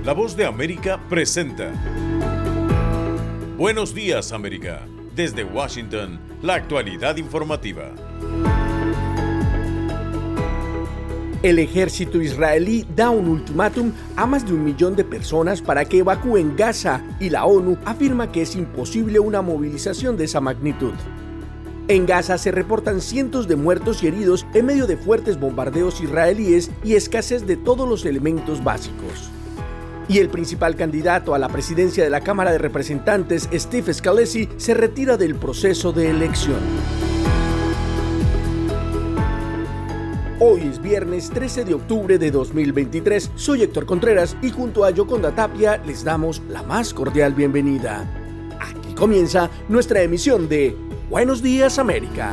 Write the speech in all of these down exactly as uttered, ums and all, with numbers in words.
La Voz de América presenta Buenos Días, América. Desde Washington, la actualidad informativa. El ejército israelí da un ultimátum a más de un millón de personas para que evacúen Gaza y la ONU afirma que es imposible una movilización de esa magnitud. En Gaza se reportan cientos de muertos y heridos en medio de fuertes bombardeos israelíes y escasez de todos los elementos básicos. Y el principal candidato a la presidencia de la Cámara de Representantes, Steve Scalise, se retira del proceso de elección. Hoy es viernes trece de octubre de dos mil veintitrés. Soy Héctor Contreras y junto a Yoconda Tapia les damos la más cordial bienvenida. Aquí comienza nuestra emisión de Buenos Días, América.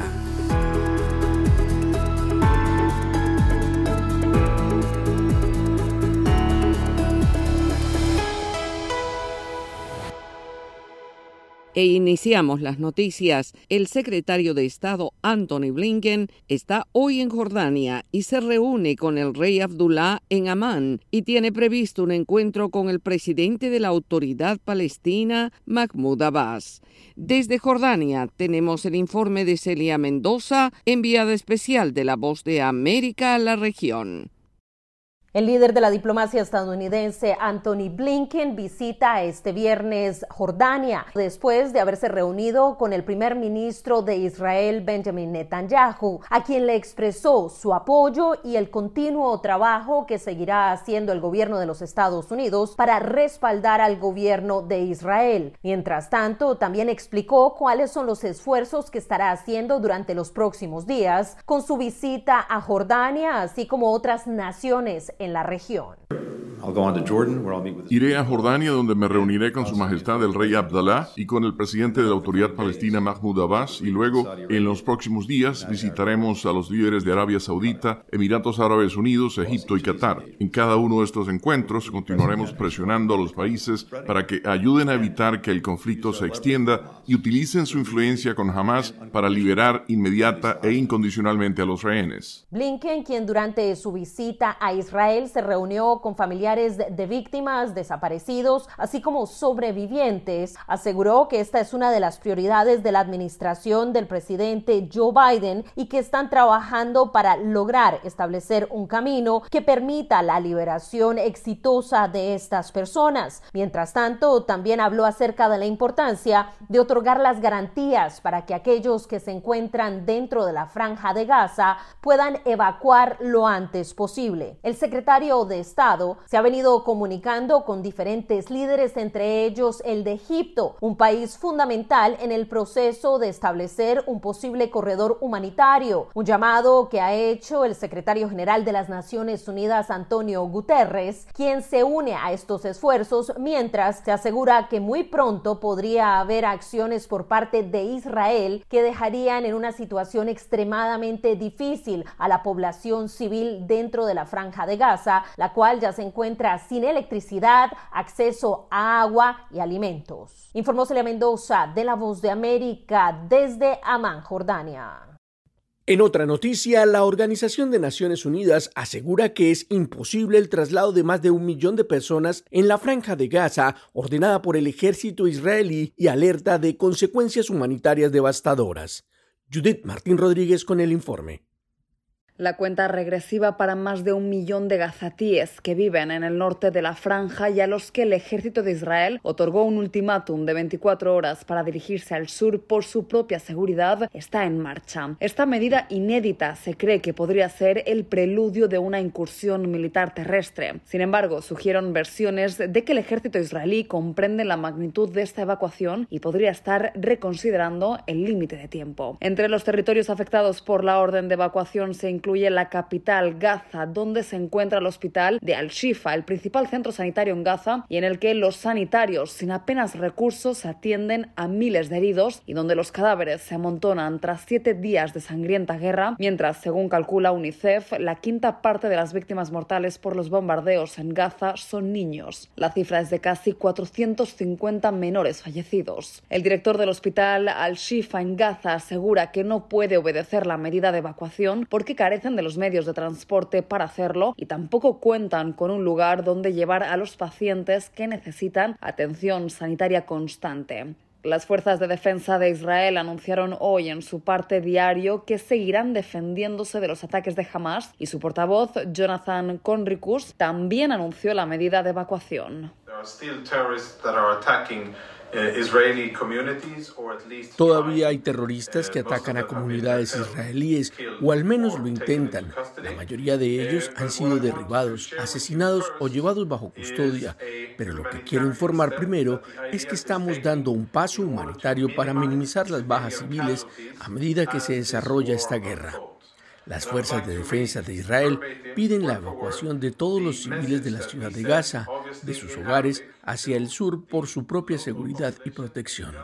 E iniciamos las noticias. El secretario de Estado Antony Blinken está hoy en Jordania y se reúne con el rey Abdullah en Amán y tiene previsto un encuentro con el presidente de la Autoridad Palestina, Mahmoud Abbas. Desde Jordania tenemos el informe de Celia Mendoza, enviada especial de La Voz de América a la región. El líder de la diplomacia estadounidense, Antony Blinken, visita este viernes Jordania después de haberse reunido con el primer ministro de Israel, Benjamin Netanyahu, a quien le expresó su apoyo y el continuo trabajo que seguirá haciendo el gobierno de los Estados Unidos para respaldar al gobierno de Israel. Mientras tanto, también explicó cuáles son los esfuerzos que estará haciendo durante los próximos días con su visita a Jordania, así como otras naciones en la región. Iré a Jordania, donde me reuniré con Su Majestad el Rey Abdallah y con el presidente de la Autoridad Palestina, Mahmoud Abbas, y luego, en los próximos días, visitaremos a los líderes de Arabia Saudita, Emiratos Árabes Unidos, Egipto y Qatar. En cada uno de estos encuentros continuaremos presionando a los países para que ayuden a evitar que el conflicto se extienda y utilicen su influencia con Hamas para liberar inmediata e incondicionalmente a los rehenes. Blinken, quien durante su visita a Israel se reunió con familiares de víctimas, desaparecidos, así como sobrevivientes, aseguró que esta es una de las prioridades de la administración del presidente Joe Biden y que están trabajando para lograr establecer un camino que permita la liberación exitosa de estas personas. Mientras tanto, también habló acerca de la importancia de otorgar las garantías para que aquellos que se encuentran dentro de la Franja de Gaza puedan evacuar lo antes posible. El secretario de Estado se ha venido comunicando con diferentes líderes, entre ellos el de Egipto, un país fundamental en el proceso de establecer un posible corredor humanitario, un llamado que ha hecho el secretario general de las Naciones Unidas, Antonio Guterres, quien se une a estos esfuerzos, mientras se asegura que muy pronto podría haber acciones por parte de Israel que dejarían en una situación extremadamente difícil a la población civil dentro de la Franja de Gaza, la cual ya se encuentra sin electricidad, acceso a agua y alimentos. Informó Celia Mendoza de La Voz de América desde Amán, Jordania. En otra noticia, la Organización de Naciones Unidas asegura que es imposible el traslado de más de un millón de personas en la Franja de Gaza, ordenada por el ejército israelí, y alerta de consecuencias humanitarias devastadoras. Judith Martín Rodríguez con el informe. La cuenta regresiva para más de un millón de gazatíes que viven en el norte de la franja y a los que el ejército de Israel otorgó un ultimátum de veinticuatro horas para dirigirse al sur por su propia seguridad está en marcha. Esta medida inédita se cree que podría ser el preludio de una incursión militar terrestre. Sin embargo, surgieron versiones de que el ejército israelí comprende la magnitud de esta evacuación y podría estar reconsiderando el límite de tiempo. Entre los territorios afectados por la orden de evacuación se incluye la capital, Gaza, donde se encuentra el hospital de Al-Shifa, el principal centro sanitario en Gaza, y en el que los sanitarios, sin apenas recursos, atienden a miles de heridos y donde los cadáveres se amontonan tras siete días de sangrienta guerra, mientras, según calcula UNICEF, la quinta parte de las víctimas mortales por los bombardeos en Gaza son niños. La cifra es de casi cuatrocientos cincuenta menores fallecidos. El director del hospital Al-Shifa en Gaza asegura que no puede obedecer la medida de evacuación porque carece carecen de los medios de transporte para hacerlo y tampoco cuentan con un lugar donde llevar a los pacientes que necesitan atención sanitaria constante. Las fuerzas de defensa de Israel anunciaron hoy en su parte diario que seguirán defendiéndose de los ataques de Hamas y su portavoz, Jonathan Conricus, también anunció la medida de evacuación. Todavía hay terroristas que atacan a comunidades israelíes, o al menos lo intentan. La mayoría de ellos han sido derribados, asesinados o llevados bajo custodia. Pero lo que quiero informar primero es que estamos dando un paso humanitario para minimizar las bajas civiles a medida que se desarrolla esta guerra. Las fuerzas de defensa de Israel piden la evacuación de todos los civiles de la ciudad de Gaza, de sus hogares, hacia el sur por su propia seguridad y protección.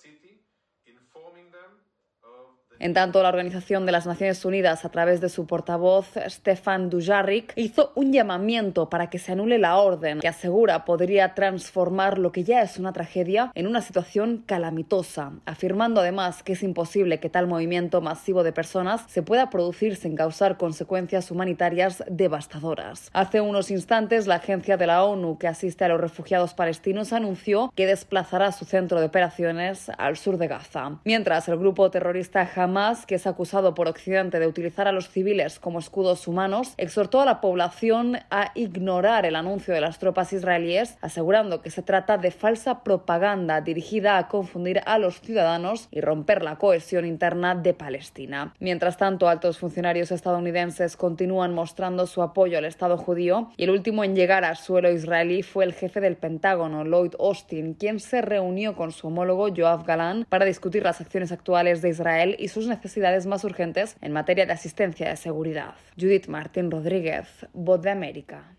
En tanto, la Organización de las Naciones Unidas, a través de su portavoz, Stefan Dujarric, hizo un llamamiento para que se anule la orden que asegura podría transformar lo que ya es una tragedia en una situación calamitosa, afirmando además que es imposible que tal movimiento masivo de personas se pueda producir sin causar consecuencias humanitarias devastadoras. Hace unos instantes, la agencia de la ONU que asiste a los refugiados palestinos anunció que desplazará su centro de operaciones al sur de Gaza. Mientras, el grupo terrorista Hamas, que es acusado por Occidente de utilizar a los civiles como escudos humanos, exhortó a la población a ignorar el anuncio de las tropas israelíes, asegurando que se trata de falsa propaganda dirigida a confundir a los ciudadanos y romper la cohesión interna de Palestina. Mientras tanto, altos funcionarios estadounidenses continúan mostrando su apoyo al Estado judío, y el último en llegar al suelo israelí fue el jefe del Pentágono, Lloyd Austin, quien se reunió con su homólogo Yoav Gallant para discutir las acciones actuales de Israel y sus necesidades más urgentes en materia de asistencia de seguridad. Judith Martín Rodríguez, Voz de América.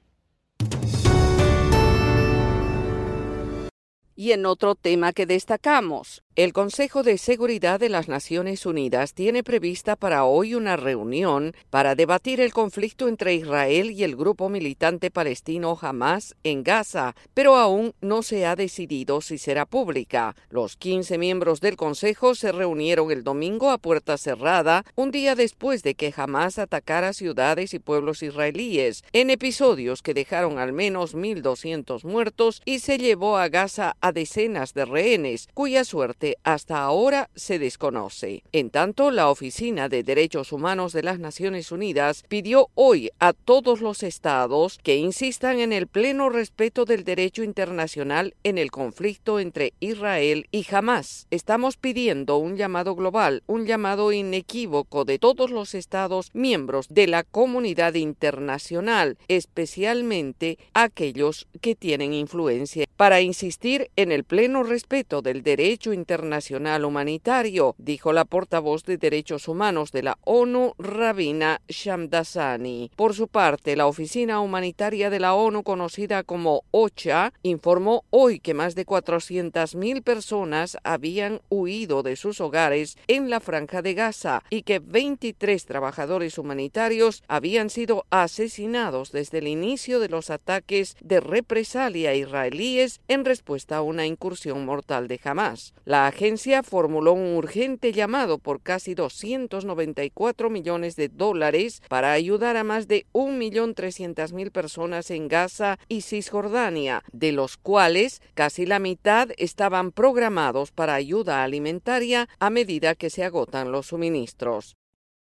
Y en otro tema que destacamos, el Consejo de Seguridad de las Naciones Unidas tiene prevista para hoy una reunión para debatir el conflicto entre Israel y el grupo militante palestino Hamas en Gaza, pero aún no se ha decidido si será pública. Los quince miembros del Consejo se reunieron el domingo a puerta cerrada, un día después de que Hamas atacara ciudades y pueblos israelíes, en episodios que dejaron al menos mil doscientos muertos y se llevó a Gaza a decenas de rehenes, cuya suerte hasta ahora se desconoce. En tanto, la Oficina de Derechos Humanos de las Naciones Unidas pidió hoy a todos los estados que insistan en el pleno respeto del derecho internacional en el conflicto entre Israel y Hamas. Estamos pidiendo un llamado global, un llamado inequívoco de todos los estados miembros de la comunidad internacional, especialmente aquellos que tienen influencia, para insistir en el pleno respeto del derecho internacional humanitario, dijo la portavoz de Derechos Humanos de la ONU, Ravina Shamdasani. Por su parte, la Oficina Humanitaria de la ONU, conocida como OCHA, informó hoy que más de cuatrocientas mil personas habían huido de sus hogares en la Franja de Gaza y que veintitrés trabajadores humanitarios habían sido asesinados desde el inicio de los ataques de represalia israelíes en respuesta a una incursión mortal de Hamas. La agencia formuló un urgente llamado por casi doscientos noventa y cuatro millones de dólares para ayudar a más de un millón trescientas mil personas en Gaza y Cisjordania, de los cuales casi la mitad estaban programados para ayuda alimentaria a medida que se agotan los suministros.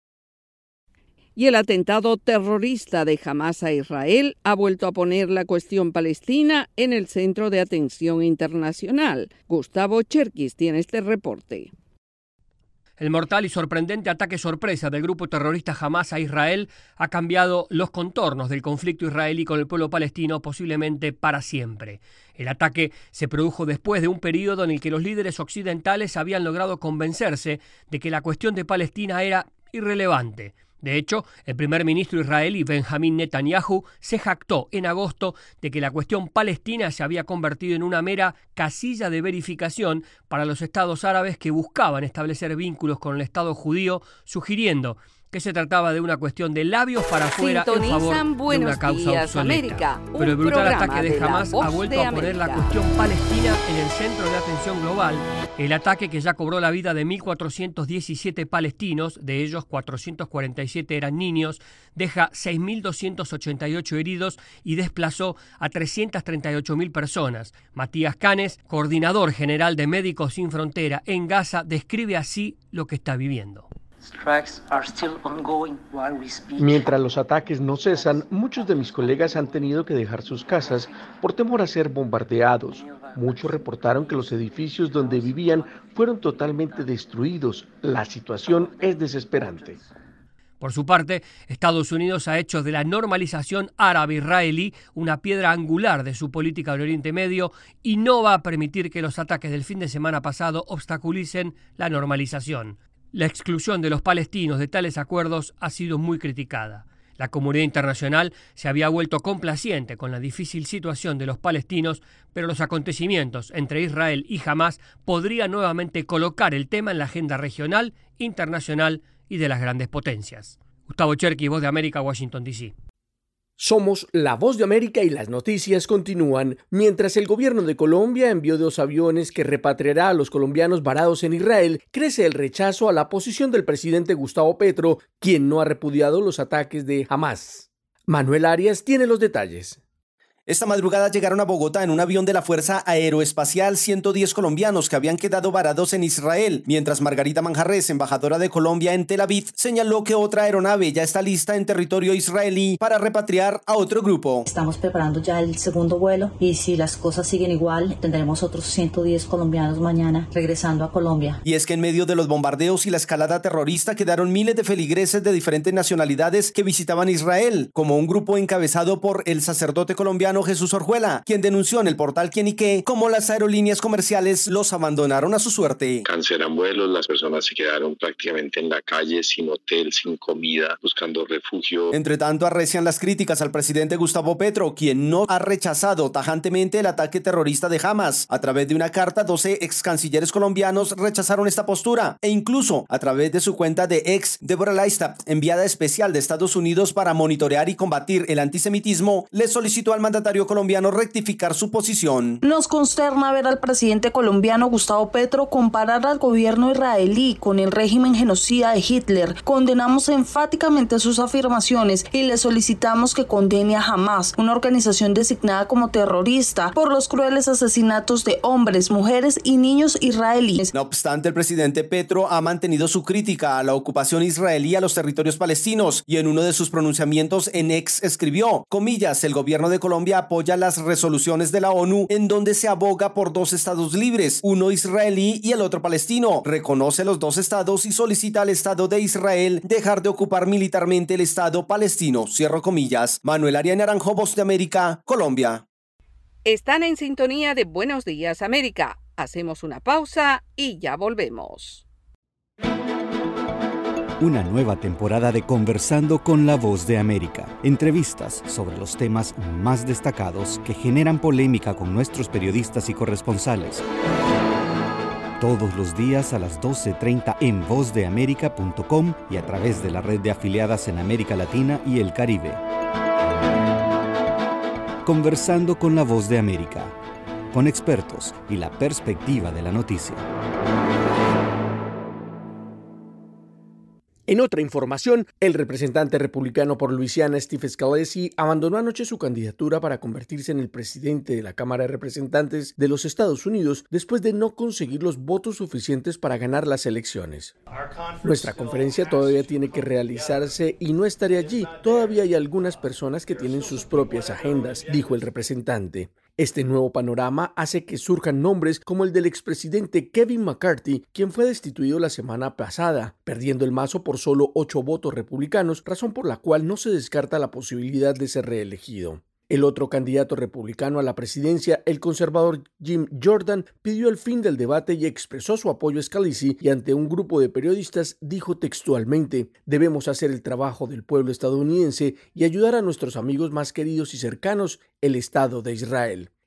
Y el atentado terrorista de Hamas a Israel ha vuelto a poner la cuestión palestina en el centro de atención internacional. Gustavo Cherkis tiene este reporte. El mortal y sorprendente ataque sorpresa del grupo terrorista Hamas a Israel ha cambiado los contornos del conflicto israelí con el pueblo palestino posiblemente para siempre. El ataque se produjo después de un periodo en el que los líderes occidentales habían logrado convencerse de que la cuestión de Palestina era irrelevante. De hecho, el primer ministro israelí Benjamín Netanyahu se jactó en agosto de que la cuestión palestina se había convertido en una mera casilla de verificación para los estados árabes que buscaban establecer vínculos con el Estado judío, sugiriendo que se trataba de una cuestión de labios para afuera en favor de una causa obsoleta. América, Pero el brutal ataque de, de Hamás ha vuelto a poner la cuestión palestina en el centro de la atención global. El ataque, que ya cobró la vida de mil cuatrocientos diecisiete palestinos, de ellos cuatrocientos cuarenta y siete eran niños, deja seis mil doscientos ochenta y ocho heridos y desplazó a trescientas treinta y ocho mil personas. Matías Canes, coordinador general de Médicos Sin Frontera en Gaza, describe así lo que está viviendo. Mientras los ataques no cesan, muchos de mis colegas han tenido que dejar sus casas por temor a ser bombardeados. Muchos reportaron que los edificios donde vivían fueron totalmente destruidos. La situación es desesperante. Por su parte, Estados Unidos ha hecho de la normalización árabe-israelí una piedra angular de su política del Oriente Medio y no va a permitir que los ataques del fin de semana pasado obstaculicen la normalización. La exclusión de los palestinos de tales acuerdos ha sido muy criticada. La comunidad internacional se había vuelto complaciente con la difícil situación de los palestinos, pero los acontecimientos entre Israel y Hamás podrían nuevamente colocar el tema en la agenda regional, internacional y de las grandes potencias. Gustavo Cherky, Voz de América, Washington, D C Somos La Voz de América y las noticias continúan. Mientras el gobierno de Colombia envió dos aviones que repatriará a los colombianos varados en Israel, crece el rechazo a la posición del presidente Gustavo Petro, quien no ha repudiado los ataques de Hamás. Manuel Arias tiene los detalles. Esta madrugada llegaron a Bogotá en un avión de la Fuerza Aeroespacial ciento diez colombianos que habían quedado varados en Israel, mientras Margarita Manjarrés, embajadora de Colombia en Tel Aviv, señaló que otra aeronave ya está lista en territorio israelí para repatriar a otro grupo. Estamos preparando ya el segundo vuelo y si las cosas siguen igual, tendremos otros ciento diez colombianos mañana regresando a Colombia. Y es que en medio de los bombardeos y la escalada terrorista quedaron miles de feligreses de diferentes nacionalidades que visitaban Israel, como un grupo encabezado por el sacerdote colombiano Jesús Orjuela, quien denunció en el portal Quién y Qué cómo las aerolíneas comerciales los abandonaron a su suerte. Cancelan vuelos, las personas se quedaron prácticamente en la calle, sin hotel, sin comida, buscando refugio. Entre tanto, arrecian las críticas al presidente Gustavo Petro, quien no ha rechazado tajantemente el ataque terrorista de Hamás. A través de una carta, doce ex cancilleres colombianos rechazaron esta postura, e incluso a través de su cuenta de ex, Deborah Leistap, enviada especial de Estados Unidos para monitorear y combatir el antisemitismo, le solicitó al mandatario colombiano rectificar su posición. Nos consterna ver al presidente colombiano Gustavo Petro comparar al gobierno israelí con el régimen genocida de Hitler. Condenamos enfáticamente sus afirmaciones y le solicitamos que condene a Hamás, una organización designada como terrorista, por los crueles asesinatos de hombres, mujeres y niños israelíes. No obstante, el presidente Petro ha mantenido su crítica a la ocupación israelí a los territorios palestinos y en uno de sus pronunciamientos en X escribió, comillas, el gobierno de Colombia apoya las resoluciones de la ONU en donde se aboga por dos estados libres, uno israelí y el otro palestino. Reconoce los dos estados y solicita al Estado de Israel dejar de ocupar militarmente el Estado palestino. Cierro comillas. Manuel Arias Naranjo, Voz de América, Colombia. Están en sintonía de Buenos Días América. Hacemos una pausa y ya volvemos. Una nueva temporada de Conversando con la Voz de América. Entrevistas sobre los temas más destacados que generan polémica con nuestros periodistas y corresponsales. Todos los días a las doce treinta en voz de américa punto com y a través de la red de afiliadas en América Latina y el Caribe. Conversando con la Voz de América, con expertos y la perspectiva de la noticia. En otra información, el representante republicano por Luisiana, Steve Scalise, abandonó anoche su candidatura para convertirse en el presidente de la Cámara de Representantes de los Estados Unidos después de no conseguir los votos suficientes para ganar las elecciones. Nuestra conferencia todavía tiene que realizarse y no estaré allí. Todavía hay algunas personas que tienen sus propias agendas, dijo el representante. Este nuevo panorama hace que surjan nombres como el del expresidente Kevin McCarthy, quien fue destituido la semana pasada, perdiendo el mazo por solo ocho votos republicanos, razón por la cual no se descarta la posibilidad de ser reelegido. El otro candidato republicano a la presidencia, el conservador Jim Jordan, pidió el fin del debate y expresó su apoyo a Scalise y ante un grupo de periodistas dijo textualmente: «Debemos hacer el trabajo del pueblo estadounidense y ayudar a nuestros amigos más queridos y cercanos, el Estado de Israel».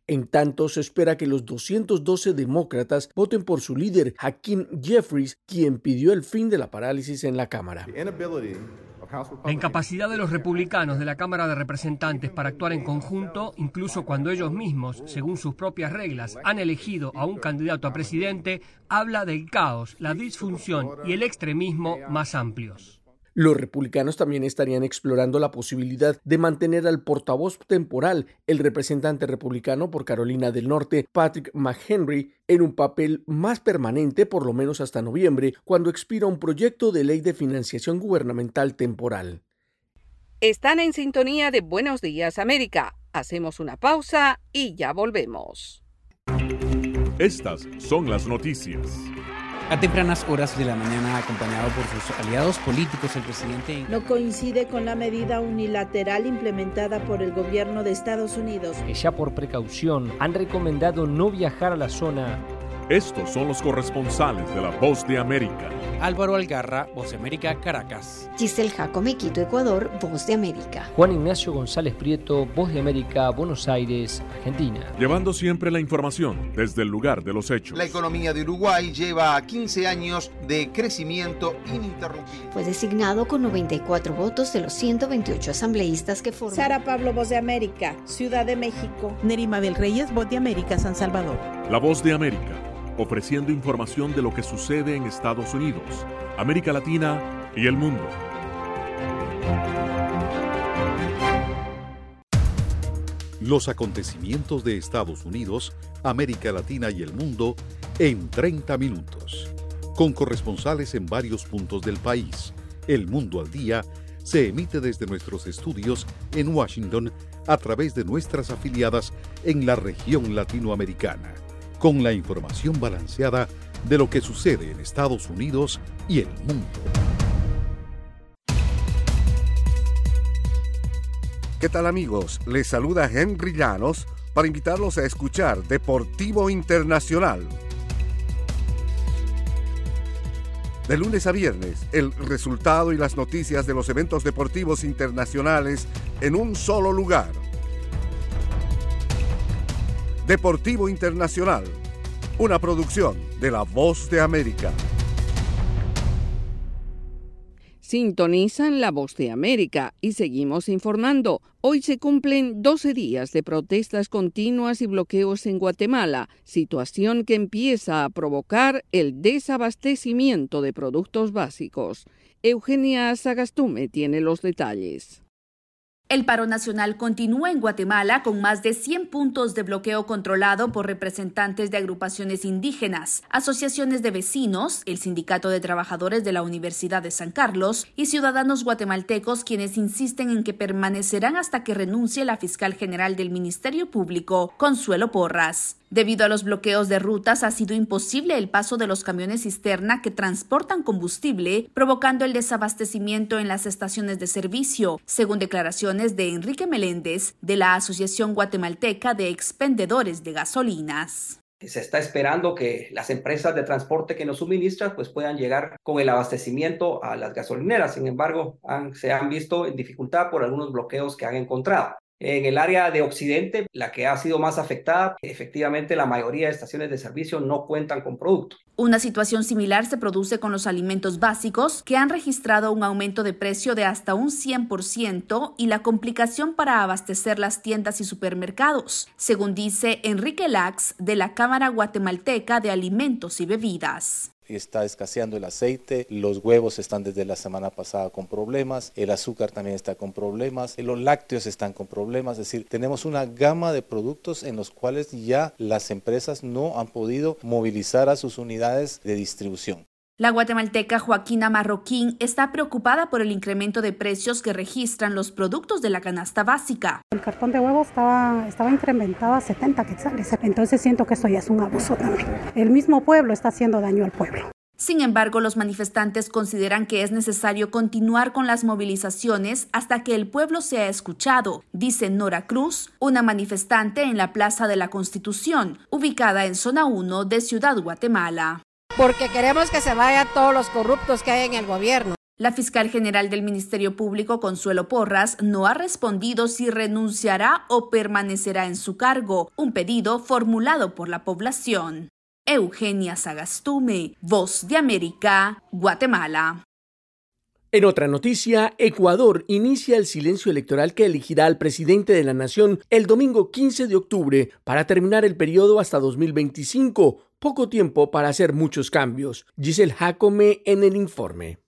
En tanto, se espera que los doscientos doce demócratas voten por su líder, Hakeem Jeffries, quien pidió el fin de la parálisis en la Cámara. La incapacidad de los republicanos de la Cámara de Representantes para actuar en conjunto, incluso cuando ellos mismos, según sus propias reglas, han elegido a un candidato a presidente, habla del caos, la disfunción y el extremismo más amplios. Los republicanos también estarían explorando la posibilidad de mantener al portavoz temporal, el representante republicano por Carolina del Norte, Patrick McHenry, en un papel más permanente por lo menos hasta noviembre, cuando expira un proyecto de ley de financiación gubernamental temporal. Están en sintonía de Buenos Días América. Hacemos una pausa y ya volvemos. Estas son las noticias. A tempranas horas de la mañana, acompañado por sus aliados políticos, el presidente no coincide con la medida unilateral implementada por el gobierno de Estados Unidos. Que ya por precaución han recomendado no viajar a la zona. Estos son los corresponsales de La Voz de América. Álvaro Algarra, Voz de América, Caracas. Giselle Jacome, Quito, Ecuador, Voz de América. Juan Ignacio González Prieto, Voz de América, Buenos Aires, Argentina. Llevando siempre la información desde el lugar de los hechos. La economía de Uruguay lleva quince años de crecimiento ininterrumpido. Fue designado con noventa y cuatro votos de los ciento veintiocho asambleístas que forman. Sara Pablo, Voz de América, Ciudad de México. Neri Mabel Reyes, Voz de América, San Salvador. La Voz de América, ofreciendo información de lo que sucede en Estados Unidos, América Latina y el mundo. Los acontecimientos de Estados Unidos, América Latina y el mundo en treinta minutos. Con corresponsales en varios puntos del país. El Mundo al Día se emite desde nuestros estudios en Washington a través de nuestras afiliadas en la región latinoamericana, con la información balanceada de lo que sucede en Estados Unidos y el mundo. ¿Qué tal, amigos? Les saluda Henry Llanos para invitarlos a escuchar Deportivo Internacional. De lunes a viernes, el resultado y las noticias de los eventos deportivos internacionales en un solo lugar. Deportivo Internacional, una producción de La Voz de América. Sintonizan La Voz de América y seguimos informando. Hoy se cumplen doce días de protestas continuas y bloqueos en Guatemala, situación que empieza a provocar el desabastecimiento de productos básicos. Eugenia Sagastume tiene los detalles. El paro nacional continúa en Guatemala con más de cien puntos de bloqueo controlado por representantes de agrupaciones indígenas, asociaciones de vecinos, el Sindicato de Trabajadores de la Universidad de San Carlos y ciudadanos guatemaltecos, quienes insisten en que permanecerán hasta que renuncie la fiscal general del Ministerio Público, Consuelo Porras. Debido a los bloqueos de rutas, ha sido imposible el paso de los camiones cisterna que transportan combustible, provocando el desabastecimiento en las estaciones de servicio, según declaraciones de Enrique Meléndez, de la Asociación Guatemalteca de Expendedores de Gasolinas. Se está esperando que las empresas de transporte que nos suministran pues puedan llegar con el abastecimiento a las gasolineras. Sin embargo, han, se han visto en dificultad por algunos bloqueos que han encontrado. En el área de Occidente, la que ha sido más afectada, efectivamente la mayoría de estaciones de servicio no cuentan con producto. Una situación similar se produce con los alimentos básicos, que han registrado un aumento de precio de hasta un cien por ciento y la complicación para abastecer las tiendas y supermercados, según dice Enrique Lax, de la Cámara Guatemalteca de Alimentos y Bebidas. Está escaseando el aceite, los huevos están desde la semana pasada con problemas, el azúcar también está con problemas, los lácteos están con problemas, es decir, tenemos una gama de productos en los cuales ya las empresas no han podido movilizar a sus unidades de distribución. La guatemalteca Joaquina Marroquín está preocupada por el incremento de precios que registran los productos de la canasta básica. El cartón de huevo estaba, estaba incrementado a setenta quetzales, entonces siento que esto ya es un abuso también. El mismo pueblo está haciendo daño al pueblo. Sin embargo, los manifestantes consideran que es necesario continuar con las movilizaciones hasta que el pueblo sea escuchado, dice Nora Cruz, una manifestante en la Plaza de la Constitución, ubicada en Zona uno de Ciudad Guatemala. Porque queremos que se vayan todos los corruptos que hay en el gobierno. La fiscal general del Ministerio Público, Consuelo Porras, no ha respondido si renunciará o permanecerá en su cargo, un pedido formulado por la población. Eugenia Sagastume, Voz de América, Guatemala. En otra noticia, Ecuador inicia el silencio electoral que elegirá al presidente de la nación el domingo quince de octubre para terminar el periodo hasta dos mil veinticinco. Poco tiempo para hacer muchos cambios. Giselle Jacome en el informe.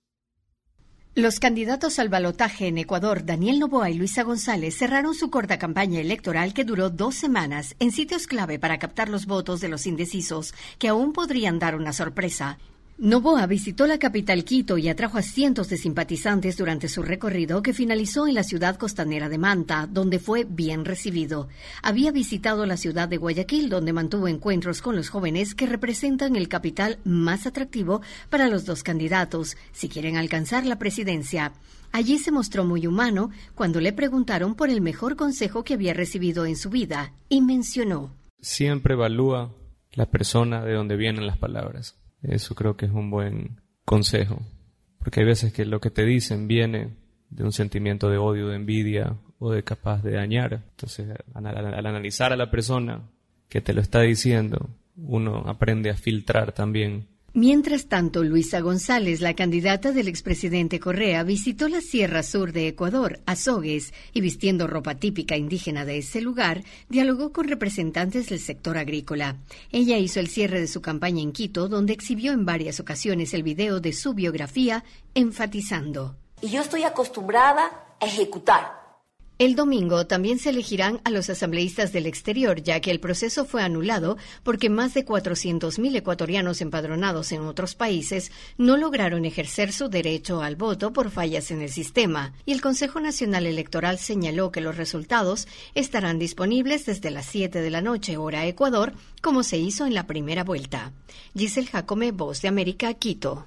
Los candidatos al balotaje en Ecuador, Daniel Noboa y Luisa González, cerraron su corta campaña electoral que duró dos semanas en sitios clave para captar los votos de los indecisos, que aún podrían dar una sorpresa. Noboa visitó la capital Quito y atrajo a cientos de simpatizantes durante su recorrido que finalizó en la ciudad costanera de Manta, donde fue bien recibido. Había visitado la ciudad de Guayaquil, donde mantuvo encuentros con los jóvenes que representan el capital más atractivo para los dos candidatos, si quieren alcanzar la presidencia. Allí se mostró muy humano cuando le preguntaron por el mejor consejo que había recibido en su vida y mencionó: siempre evalúa la persona de donde vienen las palabras. Eso creo que es un buen consejo, porque hay veces que lo que te dicen viene de un sentimiento de odio, de envidia o de capaz de dañar. Entonces, al, al analizar a la persona que te lo está diciendo, uno aprende a filtrar también. Mientras tanto, Luisa González, la candidata del expresidente Correa, visitó la Sierra Sur de Ecuador, Azogues, y vistiendo ropa típica indígena de ese lugar, dialogó con representantes del sector agrícola. Ella hizo el cierre de su campaña en Quito, donde exhibió en varias ocasiones el video de su biografía, enfatizando: y yo estoy acostumbrada a ejecutar. El domingo también se elegirán a los asambleístas del exterior, ya que el proceso fue anulado porque más de cuatrocientos mil ecuatorianos empadronados en otros países no lograron ejercer su derecho al voto por fallas en el sistema, y el Consejo Nacional Electoral señaló que los resultados estarán disponibles desde las siete de la noche, hora Ecuador, como se hizo en la primera vuelta. Giselle Jacome, Voz de América, Quito.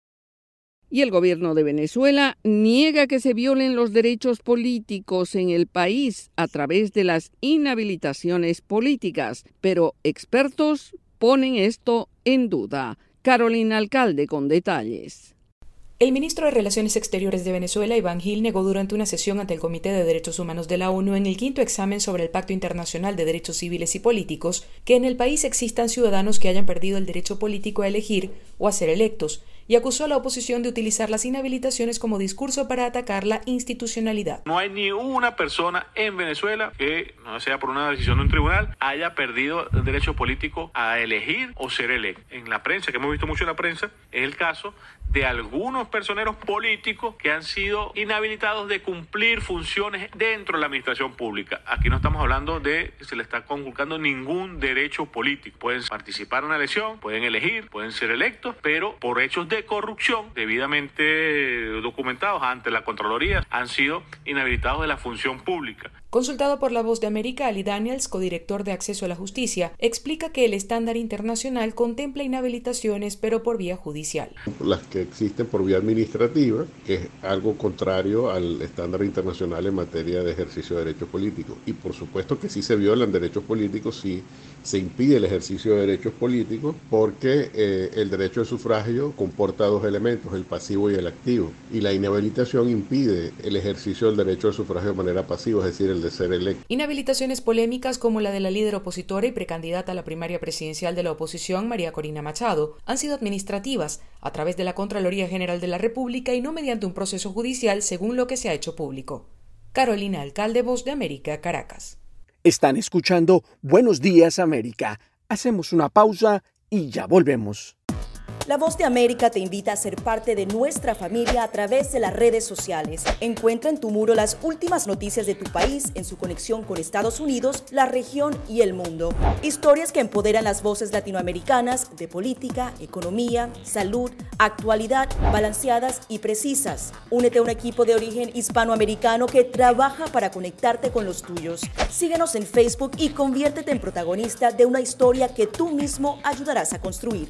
Y el gobierno de Venezuela niega que se violen los derechos políticos en el país a través de las inhabilitaciones políticas, pero expertos ponen esto en duda. Carolina Alcalde con detalles. El ministro de Relaciones Exteriores de Venezuela, Iván Gil, negó durante una sesión ante el Comité de Derechos Humanos de la ONU en el quinto examen sobre el Pacto Internacional de Derechos Civiles y Políticos que en el país existan ciudadanos que hayan perdido el derecho político a elegir o a ser electos, y acusó a la oposición de utilizar las inhabilitaciones como discurso para atacar la institucionalidad. No hay ni una persona en Venezuela que, no sea por una decisión de un tribunal, haya perdido el derecho político a elegir o ser electo. En la prensa, que hemos visto mucho en la prensa, es el caso de algunos personeros políticos que han sido inhabilitados de cumplir funciones dentro de la administración pública. Aquí no estamos hablando de que se le está conculcando ningún derecho político. Pueden participar en una elección, pueden elegir, pueden ser electos, pero por hechos de corrupción debidamente documentados ante la Contraloría han sido inhabilitados de la función pública. Consultado por La Voz de América, Ali Daniels, codirector de Acceso a la Justicia, explica que el estándar internacional contempla inhabilitaciones, pero por vía judicial. Las que existen por vía administrativa, que es algo contrario al estándar internacional en materia de ejercicio de derechos políticos. Y por supuesto que sí se violan derechos políticos, sí se impide el ejercicio de derechos políticos, porque eh, el derecho de sufragio comporta dos elementos, el pasivo y el activo. Y la inhabilitación impide el ejercicio del derecho de sufragio de manera pasiva, es decir, el de ser electo. Inhabilitaciones polémicas como la de la líder opositora y precandidata a la primaria presidencial de la oposición, María Corina Machado, han sido administrativas a través de la Contraloría General de la República y no mediante un proceso judicial, según lo que se ha hecho público. Carolina Alcalde, Voz de América, Caracas. Están escuchando Buenos Días América. Hacemos una pausa y ya volvemos. La Voz de América te invita a ser parte de nuestra familia a través de las redes sociales. Encuentra en tu muro las últimas noticias de tu país en su conexión con Estados Unidos, la región y el mundo. Historias que empoderan las voces latinoamericanas de política, economía, salud, actualidad, balanceadas y precisas. Únete a un equipo de origen hispanoamericano que trabaja para conectarte con los tuyos. Síguenos en Facebook y conviértete en protagonista de una historia que tú mismo ayudarás a construir.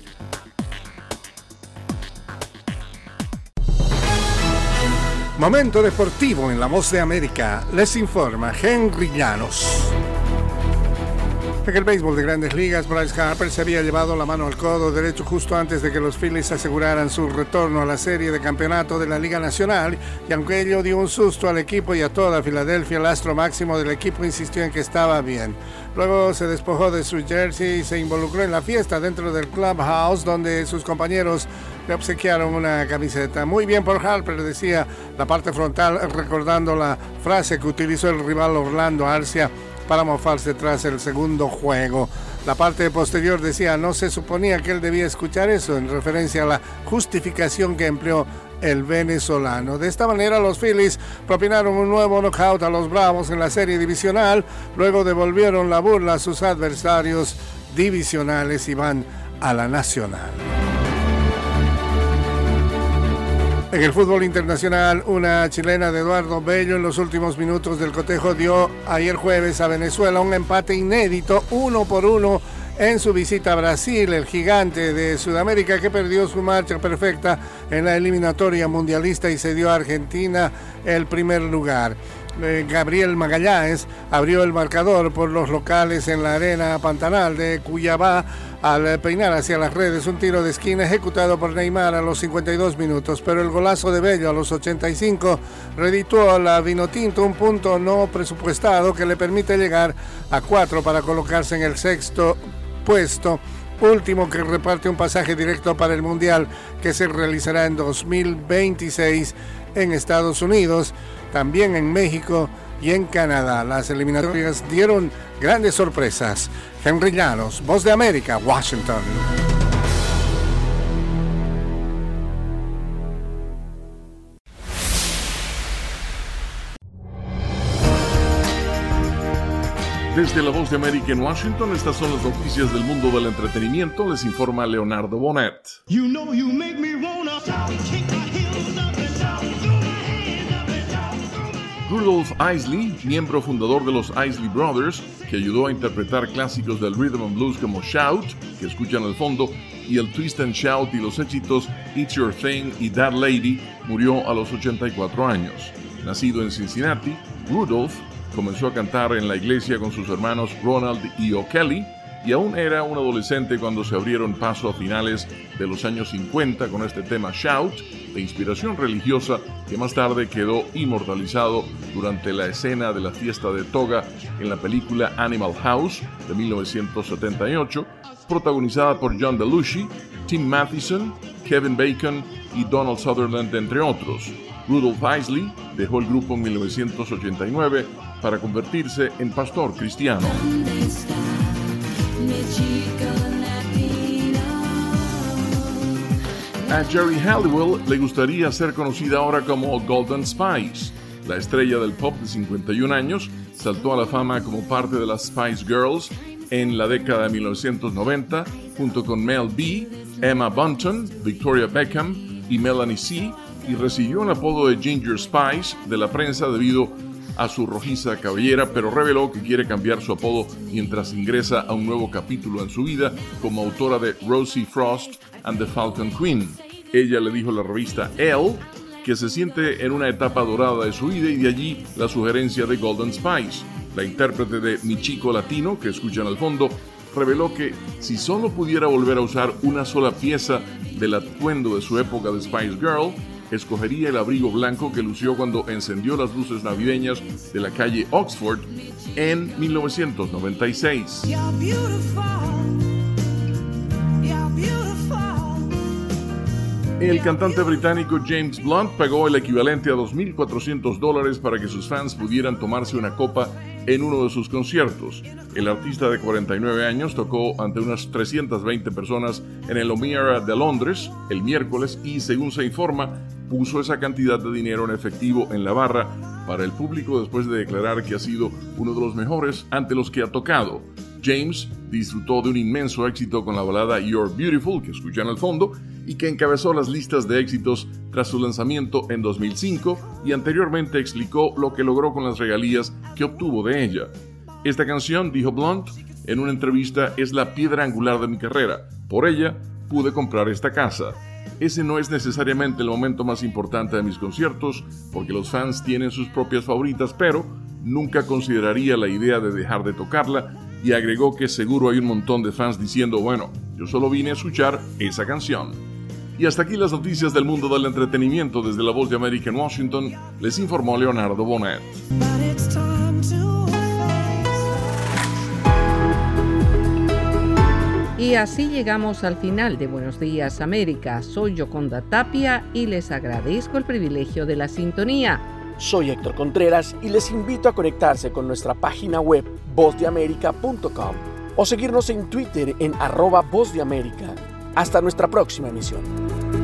Momento deportivo en La Voz de América. Les informa Henry Llanos. En el béisbol de Grandes Ligas, Bryce Harper se había llevado la mano al codo derecho justo antes de que los Phillies aseguraran su retorno a la serie de campeonato de la Liga Nacional, y aunque ello dio un susto al equipo y a toda Filadelfia, el astro máximo del equipo insistió en que estaba bien. Luego se despojó de su jersey y se involucró en la fiesta dentro del clubhouse, donde sus compañeros le obsequiaron una camiseta. Muy bien por Harper, decía la parte frontal, recordando la frase que utilizó el rival Orlando Arcia para mofarse tras el segundo juego. La parte posterior decía: no se suponía que él debía escuchar eso, en referencia a la justificación que empleó el venezolano. De esta manera, los Phillies propinaron un nuevo knockout a los Bravos en la serie divisional, luego devolvieron la burla a sus adversarios divisionales y van a la nacional. En el fútbol internacional, una chilena de Eduardo Bello en los últimos minutos del cotejo dio ayer jueves a Venezuela un empate inédito, uno por uno, en su visita a Brasil, el gigante de Sudamérica que perdió su marcha perfecta en la eliminatoria mundialista y cedió a Argentina el primer lugar. Gabriel Magallanes abrió el marcador por los locales en la arena Pantanal de Cuyabá al peinar hacia las redes un tiro de esquina ejecutado por Neymar a los cincuenta y dos minutos, pero el golazo de Bello a los ochenta y cinco redituó a la Vinotinto un punto no presupuestado que le permite llegar a cuatro para colocarse en el sexto puesto, último que reparte un pasaje directo para el Mundial que se realizará en dos mil veintiséis en Estados Unidos, también en México y en Canadá. Las eliminatorias dieron grandes sorpresas. Henry Llanos, Voz de América, Washington. Desde la Voz de América en Washington, estas son las noticias del mundo del entretenimiento. Les informa Leonardo Bonet. You know you make me wanna kick my heels up and down. Rudolph Isley, miembro fundador de los Isley Brothers, que ayudó a interpretar clásicos del rhythm and blues como Shout, que escuchan al fondo, y el Twist and Shout y los éxitos It's Your Thing y That Lady, murió a los ochenta y cuatro años. Nacido en Cincinnati, Rudolph comenzó a cantar en la iglesia con sus hermanos Ronald y O'Kelly, y aún era un adolescente cuando se abrieron paso a finales de los años cincuenta con este tema Shout, de inspiración religiosa, que más tarde quedó inmortalizado durante la escena de la fiesta de toga en la película Animal House de mil novecientos setenta y ocho, protagonizada por John Belushi, Tim Matheson, Kevin Bacon y Donald Sutherland, entre otros. Rudolph Isley dejó el grupo en mil novecientos ochenta y nueve para convertirse en pastor cristiano. A Jerry Halliwell le gustaría ser conocida ahora como Golden Spice. La estrella del pop de cincuenta y un años saltó a la fama como parte de las Spice Girls en la década de mil novecientos noventa, junto con Mel B, Emma Bunton, Victoria Beckham y Melanie C, y recibió el apodo de Ginger Spice de la prensa debido a su rojiza cabellera, pero reveló que quiere cambiar su apodo mientras ingresa a un nuevo capítulo en su vida como autora de Rosie Frost and the Falcon Queen. Ella le dijo a la revista Elle que se siente en una etapa dorada de su vida, y de allí la sugerencia de Golden Spice. La intérprete de Mi Chico Latino, que escuchan al fondo, reveló que si solo pudiera volver a usar una sola pieza del atuendo de su época de Spice Girl, escogería el abrigo blanco que lució cuando encendió las luces navideñas de la calle Oxford en mil novecientos noventa y seis. El cantante británico James Blunt pagó el equivalente a dos mil cuatrocientos dólares para que sus fans pudieran tomarse una copa en uno de sus conciertos. El artista de cuarenta y nueve años tocó ante unas trescientas veinte personas en el O'Meara de Londres el miércoles y, según se informa, puso esa cantidad de dinero en efectivo en la barra para el público después de declarar que ha sido uno de los mejores ante los que ha tocado. James disfrutó de un inmenso éxito con la balada You're Beautiful, que escuchan al fondo, y que encabezó las listas de éxitos tras su lanzamiento en dos mil cinco, y anteriormente explicó lo que logró con las regalías que obtuvo de ella. Esta canción, dijo Blunt en una entrevista, es la piedra angular de mi carrera. Por ella pude comprar esta casa. Ese no es necesariamente el momento más importante de mis conciertos, porque los fans tienen sus propias favoritas, pero nunca consideraría la idea de dejar de tocarla, y agregó que seguro hay un montón de fans diciendo, bueno, yo solo vine a escuchar esa canción. Y hasta aquí las noticias del mundo del entretenimiento. Desde La Voz de América en Washington, les informó Leonardo Bonet. Y así llegamos al final de Buenos Días América. Soy Yoconda Tapia y les agradezco el privilegio de la sintonía. Soy Héctor Contreras y les invito a conectarse con nuestra página web voz de américa punto com o seguirnos en Twitter en arroba Voz de América. Hasta nuestra próxima emisión.